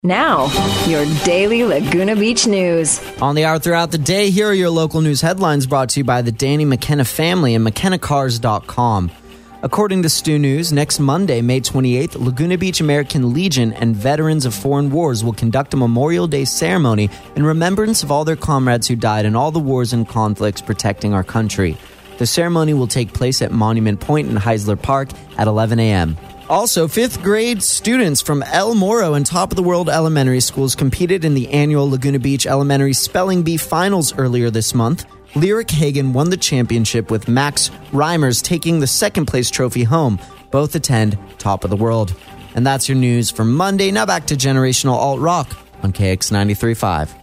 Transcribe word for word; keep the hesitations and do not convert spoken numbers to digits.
Now, your daily Laguna Beach news. On the hour throughout the day, here are your local news headlines brought to you by the Danny McKenna family and McKenna Cars dot com. According to Stu News, next Monday, May twenty-eighth, Laguna Beach American Legion and veterans of foreign wars will conduct a Memorial Day ceremony in remembrance of all their comrades who died in all the wars and conflicts protecting our country. The ceremony will take place at Monument Point in Heisler Park at eleven a.m. Also, fifth grade students from El Moro and Top of the World Elementary Schools competed in the annual Laguna Beach Elementary Spelling Bee Finals earlier this month. Lyric Hagen won the championship with Max Reimers taking the second place trophy home. Both attend Top of the World. And that's your news for Monday. Now back to Generational Alt Rock on K X ninety-three point five.